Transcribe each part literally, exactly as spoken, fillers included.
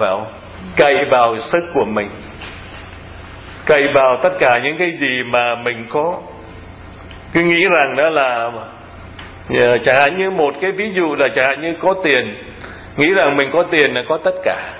phải không? Cậy vào sức của mình, cậy vào tất cả những cái gì mà mình có. Cứ nghĩ rằng đó là chẳng hạn như một cái ví dụ là chẳng hạn như có tiền, nghĩ rằng mình có tiền là có tất cả.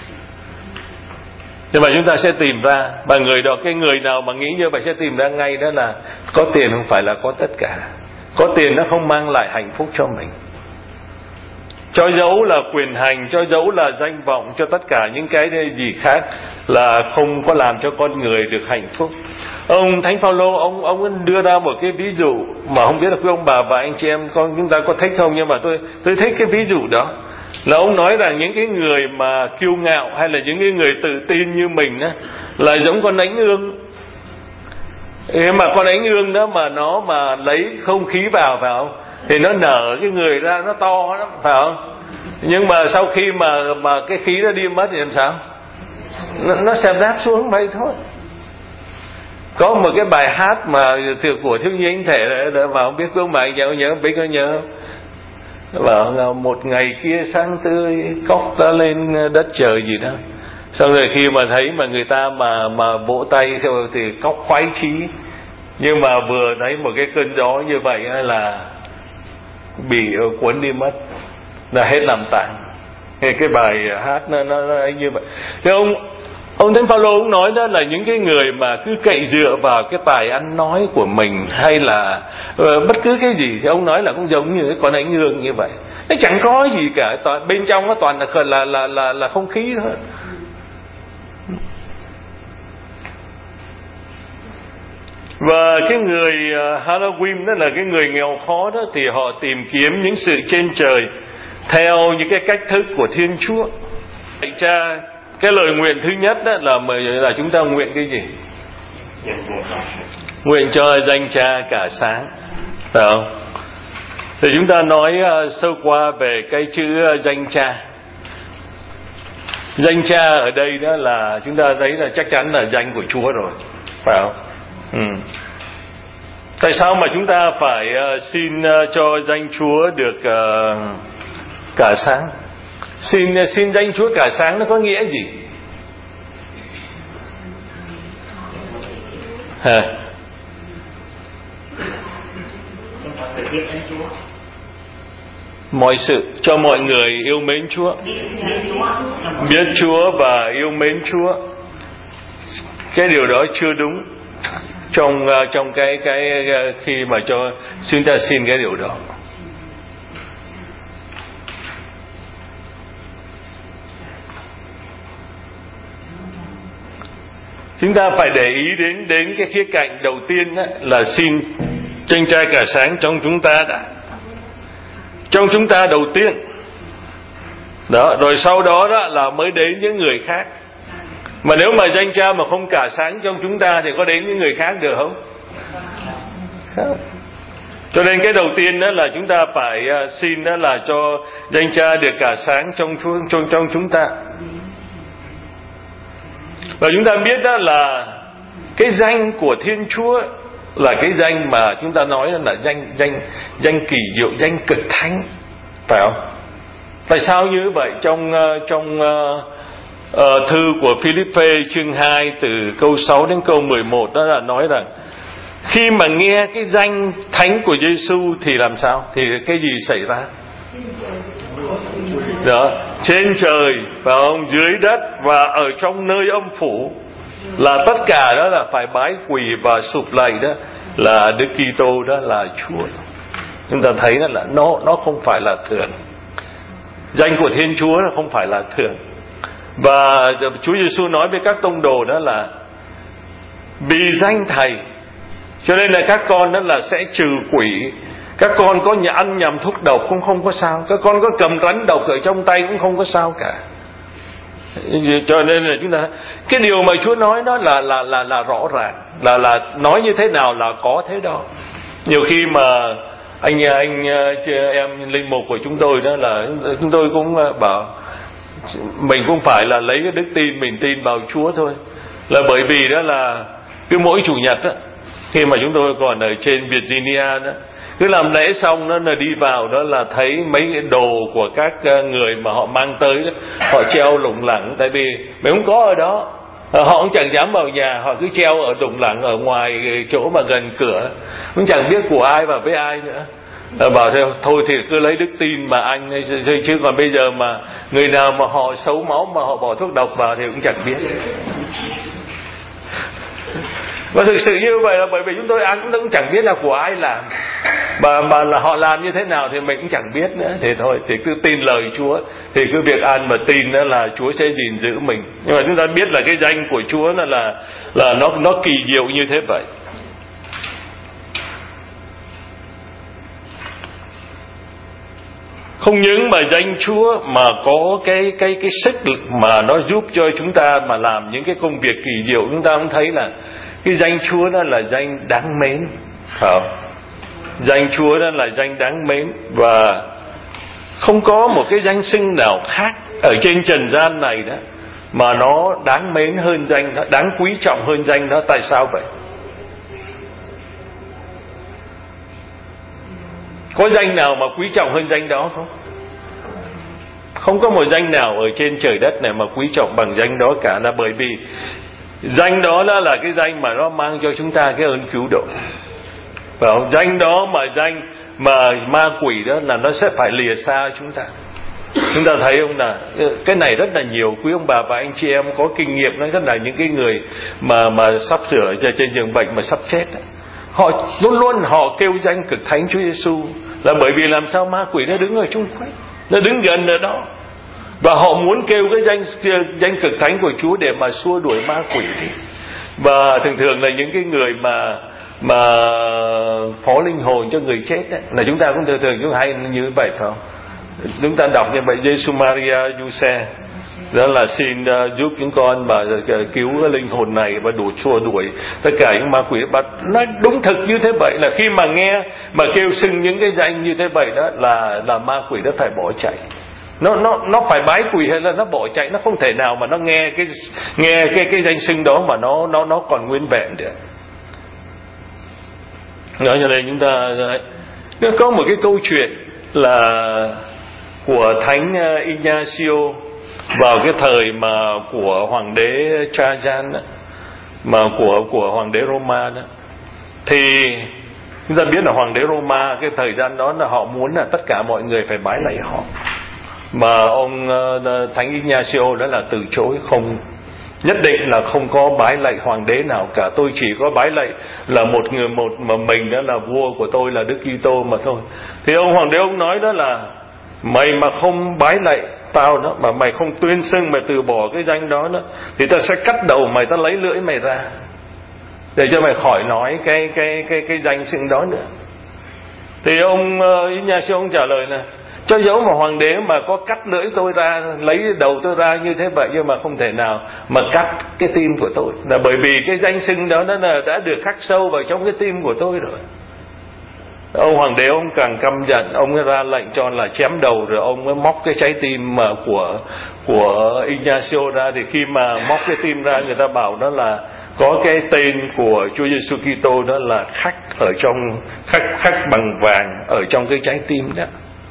Nhưng mà chúng ta sẽ tìm ra, và người đó, cái người nào mà nghĩ như vậy sẽ tìm ra ngay, đó là có tiền không phải là có tất cả. Có tiền nó không mang lại hạnh phúc cho mình. Cho dẫu là quyền hành, cho dẫu là danh vọng, cho tất cả những cái gì khác là không có làm cho con người được hạnh phúc. Ông Thánh Phaolô ông ông đưa ra một cái ví dụ mà không biết là quý ông bà và anh chị em con chúng ta có thích không, nhưng mà tôi tôi thích cái ví dụ đó. Là ông nói rằng những cái người mà kiêu ngạo hay là những cái người tự tin như mình á, là giống con ánh ương. Mà con ánh ương đó mà nó mà lấy không khí vào phải không, thì nó nở cái người ra, nó to lắm phải không? Nhưng mà sau khi mà mà cái khí nó đi mất thì làm sao? Nó, nó sẽ đáp xuống vậy thôi. Có một cái bài hát mà của thiếu nhi anh thể mà không biết có mà anh nhớ nhớ biết có nhớ bảo là một ngày kia sáng tươi cóc ta lên đất trời gì đó. Xong rồi khi mà thấy mà người ta mà mà vỗ tay thì cóc khoái chí, nhưng mà vừa thấy một cái cơn gió như vậy là bị cuốn đi mất, là hết làm tàn. Cái bài hát nó nó, nó như vậy. Thế ông ông Thánh Phaolô cũng nói đó là những cái người mà cứ cậy dựa vào cái tài ăn nói của mình hay là uh, bất cứ cái gì, thì ông nói là cũng giống như cái con ánh ương như vậy. Nó chẳng có gì cả, toàn bên trong nó toàn là là là là, là không khí thôi. Và cái người uh, Halloween đó là cái người nghèo khó đó, thì họ tìm kiếm những sự trên trời theo những cái cách thức của Thiên Chúa. Cha, cái lời nguyện thứ nhất đó là là chúng ta nguyện cái gì? Nguyện cho danh Cha cả sáng, phải không? Thì chúng ta nói uh, sơ qua về cái chữ uh, danh Cha. Danh Cha ở đây đó là chúng ta thấy là chắc chắn là danh của Chúa rồi, phải không? Ừ. Tại sao mà chúng ta phải uh, xin uh, cho danh Chúa được uh, cả sáng? Xin uh, xin danh Chúa cả sáng nó có nghĩa gì? Hả? Mọi sự cho mọi người yêu mến Chúa, biết Chúa và yêu mến Chúa. Cái điều đó chưa đúng trong uh, trong cái cái uh, khi mà cho chúng ta xin cái điều đó. Chúng ta phải để ý đến đến cái khía cạnh đầu tiên đó, là xin danh Cha cả sáng trong chúng ta đã, trong chúng ta đầu tiên đó, rồi sau đó đó là mới đến những người khác. Mà nếu mà danh Cha mà không cả sáng trong chúng ta thì có đến những người khác được không? Không. Cho nên cái đầu tiên đó là chúng ta phải xin đó là cho danh Cha được cả sáng trong trong trong chúng ta. Và chúng ta biết đó là cái danh của Thiên Chúa là cái danh mà chúng ta nói là danh danh danh kỳ diệu, danh cực thánh, phải không? Tại sao như vậy? Trong trong uh, uh, thư của Philippe chương hai từ câu sáu đến câu mười một đó là nói rằng khi mà nghe cái danh thánh của Giêsu thì làm sao? Thì cái gì xảy ra? Đó, trên trời phải không, dưới đất và ở trong nơi âm phủ, là tất cả đó là phải bái quỳ và sụp lạy đó là Đức Kitô, đó là Chúa. Chúng ta thấy đó là nó nó không phải là thường. Danh của Thiên Chúa là không phải là thường. Và Chúa Giêsu nói với các tông đồ đó là vì danh Thầy cho nên là các con đó là sẽ trừ quỷ. Các con có nhà ăn nhầm thuốc độc cũng không có sao. Các con có cầm rắn độc ở trong tay cũng không có sao cả. Cho nên là chúng ta, cái điều mà Chúa nói đó là là là là rõ ràng, là là nói như thế nào là có thế đó. Nhiều khi mà anh anh em linh mục của chúng tôi đó là chúng tôi cũng bảo mình cũng phải là lấy cái đức tin mình tin vào Chúa thôi. Là bởi vì đó là cứ mỗi chủ nhật á, khi mà chúng tôi còn ở trên Virginia đó, Cứ làm lễ xong đó là đi vào đó là thấy mấy cái đồ của các người mà họ mang tới đó, họ treo lủng lẳng, tại vì mình không có ở đó, họ cũng chẳng dám vào nhà, họ cứ treo ở lủng lẳng ở ngoài chỗ mà gần cửa, cũng chẳng biết của ai và với ai nữa. Bảo theo thôi thì cứ lấy đức tin mà anh, chứ còn bây giờ mà người nào mà họ xấu máu mà họ bỏ thuốc độc vào thì cũng chẳng biết. Và thực sự như vậy là bởi vì chúng tôi ăn cũng chẳng biết là của ai làm, mà, mà là họ làm như thế nào thì mình cũng chẳng biết nữa. Thì thôi thì cứ tin lời Chúa, thì cứ việc ăn mà tin đó là Chúa sẽ gìn giữ mình. Nhưng mà chúng ta biết là cái danh của Chúa là là, là nó nó kỳ diệu như thế vậy. Không những mà danh Chúa mà có cái cái cái sức mà nó giúp cho chúng ta mà làm những cái công việc kỳ diệu. Chúng ta cũng thấy là cái danh Chúa đó là danh đáng mến, phải không? Danh Chúa đó là danh đáng mến, và không có một cái danh xưng nào khác ở trên trần gian này đó mà nó đáng mến hơn danh đó, đáng quý trọng hơn danh đó. Tại sao vậy? Có danh nào mà quý trọng hơn danh đó không? Không có một danh nào ở trên trời đất này mà quý trọng bằng danh đó cả, là bởi vì danh đó là, là cái danh mà nó mang cho chúng ta cái ơn cứu độ. Và danh đó mà danh mà ma quỷ đó là nó sẽ phải lìa xa chúng ta. Chúng ta thấy không, là cái này rất là nhiều quý ông bà và anh chị em có kinh nghiệm đó, rất là những cái người mà mà sắp sửa trên giường bệnh mà sắp chết đó. Họ luôn luôn họ kêu danh cực thánh Chúa Giêsu, là bởi vì làm sao ma quỷ nó đứng ở chung quanh, nó đứng gần ở đó, và họ muốn kêu cái danh danh cực thánh của Chúa để mà xua đuổi ma quỷ đi. Và thường thường là những cái người mà mà phó linh hồn cho người chết ấy, là chúng ta cũng thường thường chúng hay như vậy, phải không? Chúng ta đọc như vậy: Giêsu Maria Giuse, đó là xin uh, giúp chúng con mà uh, cứu cái linh hồn này và đuổi xua đuổi tất cả những ma quỷ. Và nói đúng thực như thế vậy, là khi mà nghe mà kêu xưng những cái danh như thế vậy đó là là ma quỷ nó phải bỏ chạy. Nó nó nó phải bái quỳ hay là nó bỏ chạy, nó không thể nào mà nó nghe cái nghe cái cái danh xưng đó mà nó nó nó còn nguyên vẹn được. Nói cho nên chúng ta có một cái câu chuyện là của Thánh Ignacio vào cái thời mà của hoàng đế Trajan đó, mà của của hoàng đế Roma đó, thì chúng ta biết là hoàng đế Roma cái thời gian đó là họ muốn là tất cả mọi người phải bái lạy họ, mà ông Thánh Ignacio đó là từ chối, không, nhất định là không có bái lạy hoàng đế nào cả. Tôi chỉ có bái lạy là một người một mà mình đó là vua của tôi là Đức Kitô mà thôi. Thì ông hoàng đế ông nói đó là mày mà không bái lạy tao đó, mà mày không tuyên xưng, mày từ bỏ cái danh đó đó, thì tao sẽ cắt đầu mày, tao lấy lưỡi mày ra để cho mày khỏi nói cái cái cái cái danh xưng đó nữa. Thì ông uh, Ignacio ông trả lời là cho dẫu mà hoàng đế mà có cắt lưỡi tôi ra, lấy đầu tôi ra như thế vậy, nhưng mà không thể nào mà cắt cái tim của tôi, là bởi vì cái danh xưng đó nó là đã được khắc sâu vào trong cái tim của tôi rồi. Ông hoàng đế ông càng căm giận, ông ra lệnh cho là chém đầu, rồi ông mới móc cái trái tim mà của của Ignacio ra. Thì khi mà móc cái tim ra, người ta bảo đó là có cái tên của Chúa Giêsu Kitô đó là khắc ở trong khắc khắc bằng vàng ở trong cái trái tim đó.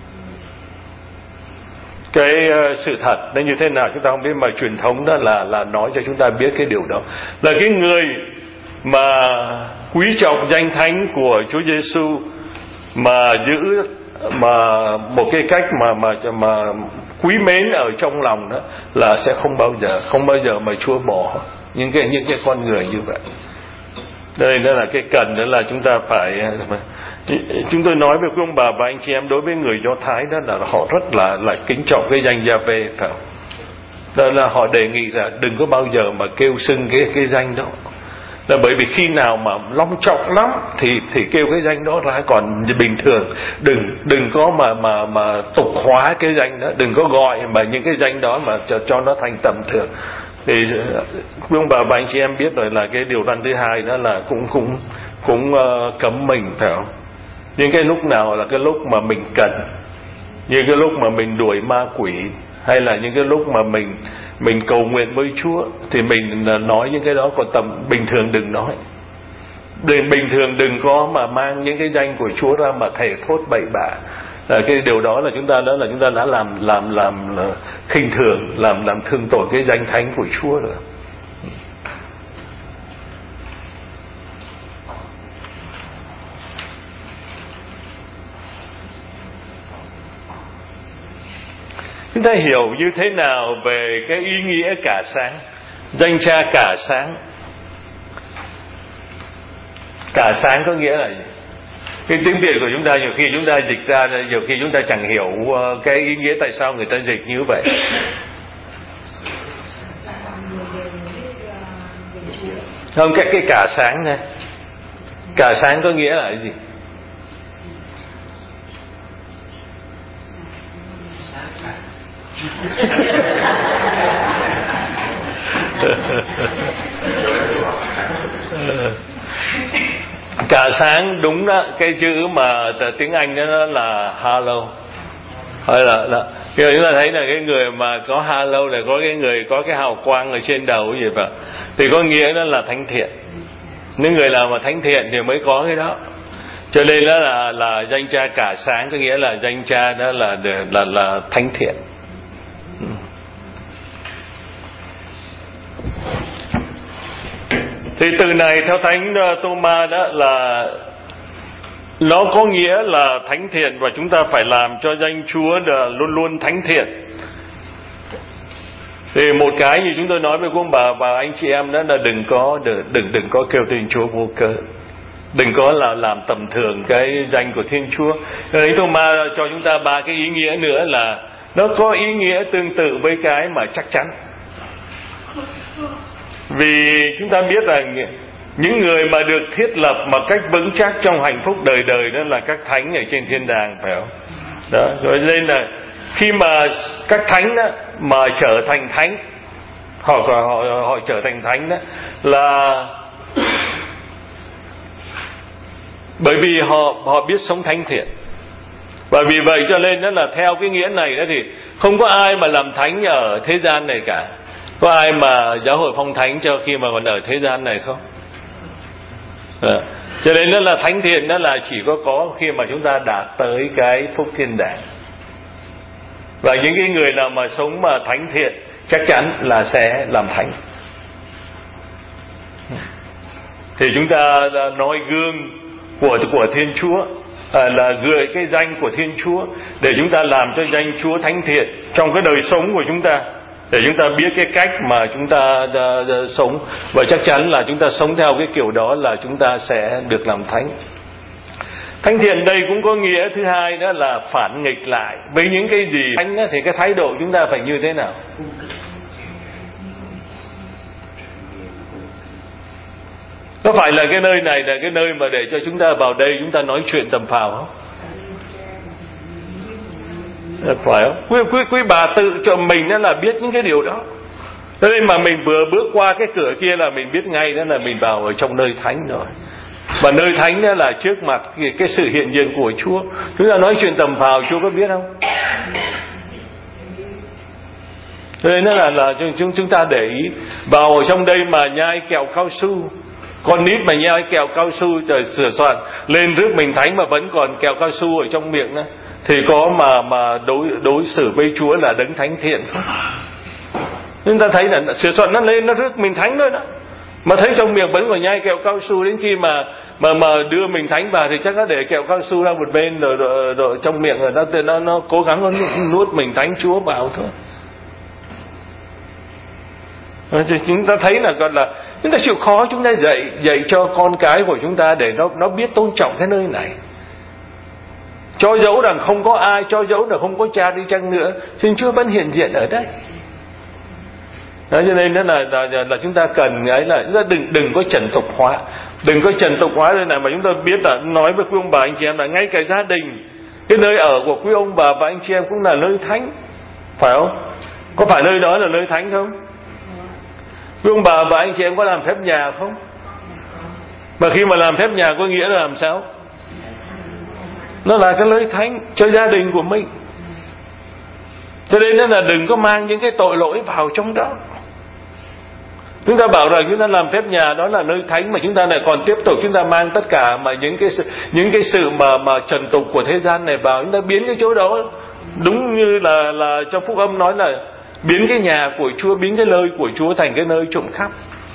Cái uh, sự thật nó như thế nào chúng ta không biết, mà truyền thống đó là là nói cho chúng ta biết cái điều đó, là cái người mà quý trọng danh thánh của Chúa Giêsu, mà giữ mà một cái cách mà mà mà quý mến ở trong lòng đó, là sẽ không bao giờ không bao giờ mà Chúa bỏ những cái những cái con người như vậy. Đây đó là cái cần đó là chúng ta phải, chúng tôi nói với quý ông bà và anh chị em, đối với người Do Thái đó là họ rất là là kính trọng cái danh Giê-hô-va, phải không? Đó là họ đề nghị là đừng có bao giờ mà kêu xưng cái cái danh đó, là bởi vì khi nào mà long trọng lắm thì thì kêu cái danh đó ra, còn bình thường đừng đừng có mà mà mà tục hóa cái danh đó, đừng có gọi mà những cái danh đó mà cho, cho nó thành tầm thường. Thì quý ông bà và anh chị em biết rồi, là cái điều răn thứ hai đó là cũng cũng cũng uh, cấm mình, phải không? Nhưng cái lúc nào là cái lúc mà mình cần, như cái lúc mà mình đuổi ma quỷ, hay là những cái lúc mà mình mình cầu nguyện với Chúa, thì mình nói những cái đó, còn tầm bình thường đừng nói. bình thường đừng có mà mang những cái danh của Chúa ra mà thề thốt bậy bạ. Là cái điều đó là chúng ta đó là chúng ta đã làm làm làm là khinh thường, làm làm thương tổn cái danh thánh của Chúa rồi. Chúng ta hiểu như thế nào về cái ý nghĩa cả sáng, danh cha cả sáng? Cả sáng có nghĩa là gì? Cái tiếng Việt của chúng ta nhiều khi chúng ta dịch ra, nhiều khi chúng ta chẳng hiểu cái ý nghĩa tại sao người ta dịch như vậy. Không, cái cái cả sáng này, cả sáng có nghĩa là cái gì? Cả sáng đúng đó, cái chữ mà tiếng Anh đó là hello, hay là, là kiểu chúng ta thấy là cái người mà có hello là có cái người có cái hào quang ở trên đầu gì vậy, thì có nghĩa đó là thánh thiện. Những người nào mà thánh thiện thì mới có cái đó. Cho nên đó là là danh cha cả sáng, có nghĩa là danh cha đó là là là, là thánh thiện. Thì từ này theo Thánh Tô-ma đó là nó có nghĩa là thánh thiện, và chúng ta phải làm cho danh Chúa là luôn luôn thánh thiện. Thì một cái như chúng tôi nói với ông bà và anh chị em đó là đừng có đừng đừng có kêu tên Chúa vô cớ, đừng có là làm tầm thường cái danh của Thiên Chúa. Thánh Tô-ma cho chúng ta ba cái ý nghĩa nữa là nó có ý nghĩa tương tự với cái mà chắc chắn. Vì chúng ta biết rằng những người mà được thiết lập một cách vững chắc trong hạnh phúc đời đời đó là các thánh ở trên thiên đàng, phải không? Đó, rồi nên là khi mà các thánh đó mà trở thành thánh, họ họ họ trở thành thánh đó là bởi vì họ họ biết sống thánh thiện. Và vì vậy cho nên đó là theo cái nghĩa này đó thì không có ai mà làm thánh ở thế gian này cả. Có ai mà giáo hội phong thánh cho khi mà còn ở thế gian này không? À, cho nên nó là thánh thiện, đó là chỉ có có khi mà chúng ta đạt tới cái phúc thiên đàng. Và những cái người nào mà sống mà thánh thiện chắc chắn là sẽ làm thánh. Thì chúng ta nói gương của của Thiên Chúa, à, là gửi cái danh của Thiên Chúa để chúng ta làm cho danh Chúa thánh thiện trong cái đời sống của chúng ta, để chúng ta biết cái cách mà chúng ta uh, uh, sống, và chắc chắn là chúng ta sống theo cái kiểu đó là chúng ta sẽ được làm thánh. Thánh thiện đây cũng có nghĩa thứ hai, đó là phản nghịch lại với những cái gì thánh á, thì cái thái độ chúng ta phải như thế nào? Có phải là cái nơi này là cái nơi mà để cho chúng ta vào đây chúng ta nói chuyện tầm phào không? Phải không? Quý, quý, quý bà tự cho mình đó là biết những cái điều đó. Cho nên mà mình vừa bước qua cái cửa kia là mình biết ngay đó là mình vào ở trong nơi thánh rồi. Và nơi thánh đó là trước mặt cái, cái sự hiện diện của Chúa. Chúng ta nói chuyện tầm phào Chúa có biết không? Cho nên đó là, là chúng, chúng ta để ý. Vào ở trong đây mà nhai kẹo cao su, con nít mà nhai kẹo cao su rồi sửa soạn lên rước mình thánh mà vẫn còn kẹo cao su ở trong miệng đó, thì có mà mà đối đối xử với Chúa là đấng thánh thiện không? Chúng ta thấy là sửa soạn nó lên nó rước mình thánh thôi đó, mà thấy trong miệng vẫn còn nhai kẹo cao su, đến khi mà mà mà đưa mình thánh vào thì chắc nó để kẹo cao su ra một bên rồi, rồi, rồi trong miệng rồi nó nó nó cố gắng nó nuốt mình thánh Chúa vào thôi. Chúng ta thấy là gọi là chúng ta chịu khó chúng ta dạy dạy cho con cái của chúng ta để nó nó biết tôn trọng cái nơi này. Cho dẫu rằng không có ai, cho dẫu rằng không có cha đi chăng nữa, Thiên Chúa vẫn hiện diện ở đây. Đó, cho nên đó là, là là chúng ta cần ấy là chúng ta đừng đừng có trần tục hóa, đừng có trần tục hóa đây này, mà chúng ta biết là nói với quý ông bà anh chị em là ngay cả gia đình, cái nơi ở của quý ông bà và anh chị em cũng là nơi thánh, phải không? Có phải nơi đó là nơi thánh không? Quý ông bà và anh chị em có làm phép nhà không? Mà khi mà làm phép nhà có nghĩa là làm sao? Nó là cái nơi thánh cho gia đình của mình. Cho nên là đừng có mang những cái tội lỗi vào trong đó. Chúng ta bảo rằng chúng ta làm phép nhà đó là nơi thánh, mà chúng ta lại còn tiếp tục chúng ta mang tất cả mà những cái sự, những cái sự mà mà trần tục của thế gian này vào, chúng ta biến cái chỗ đó đúng như là là trong phúc âm nói là biến cái nhà của Chúa, biến cái nơi của Chúa thành cái nơi trộm cắp.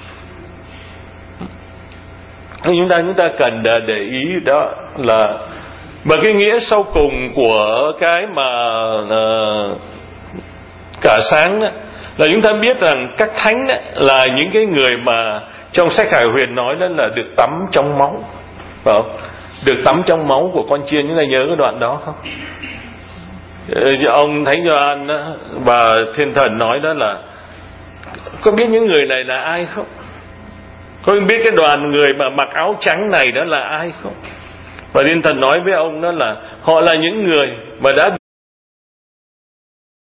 Chúng ta chúng ta cần để ý đó là, và cái nghĩa sau cùng của cái mà uh, cả sáng đó, là chúng ta biết rằng các thánh đó, là những cái người mà trong sách Khải Huyền nói đó là được tắm trong máu, phải không? Được tắm trong máu của con chiên. Chúng ta nhớ cái đoạn đó không? Ông Thánh Gioan và Thiên Thần nói đó là, có biết những người này là ai không? Có biết cái đoàn người mà mặc áo trắng này đó là ai không? Và Thiên Thần nói với ông đó là họ là những người mà đã